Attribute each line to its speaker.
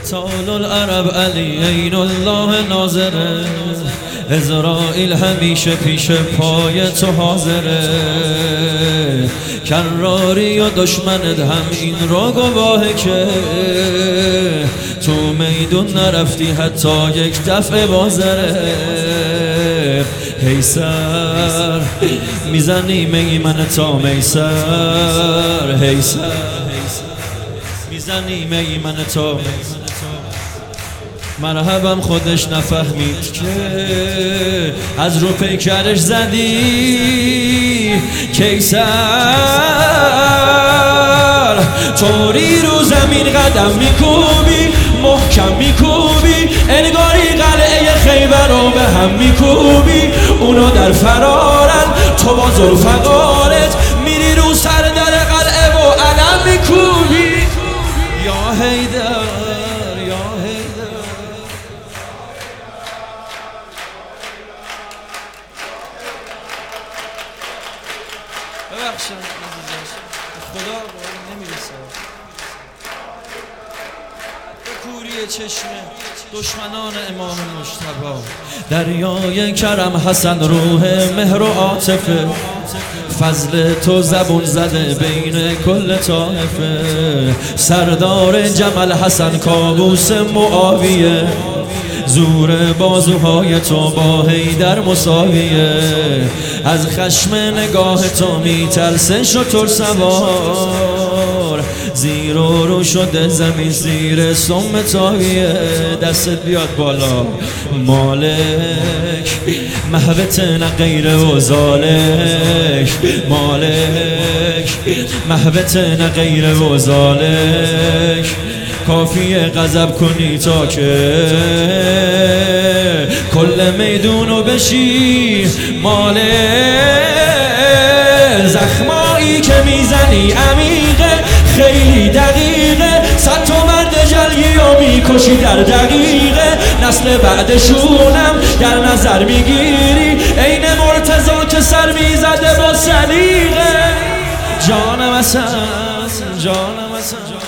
Speaker 1: ابطال العرب علی عین الله ناظره، عزرائیل همیشه پیش پای تو حاضره، کراری و دشمنت هم این را گواهه که تو میدون نرفتی حتی یک دفعه بازره. حیصر میزنی می من تا میسر، حیصر میزنی می من تا مرحبم خودش نفهمید که از رو پیکرش زدی کیسر، طوری رو زمین قدم میکوبی محکم میکوبی، انگاری قلعه خیبر رو به هم میکوبی، اونا در فرارن تو با ذوالفقارت میری رو سر در قلعه و علم میکوبی. یا حیدر یا حیدر ببخشم خدا نمیرسه به کوری چشم دشمنان امام مجتبی. دریای کرم حسن روح مهر و عاطفه، فضل تو زبون زده بین کل طائفه، سردار جمل حسن کابوس معاویه، زور بازوهای تو با حیدر مساویه، از خشم نگاه تو میترسه شتر سوار، زیر و رو شده زمین زیر سم تاویه. دستت بیاد بالا مالک، محوت نه غیر و زالک، مالک محوت نه غیر و زالک، کافیه غضب کنی تا که کل میدونو بشی مالک. زخمایی که میزنی عمیقه خیلی دقیقه، صد تا مرد جلگی رو میکشی در دقیقه، نسل بعدشونم در نظر میگیری عین مرتضی که سر میزده با سلیقه. جانم حسن جانم حسن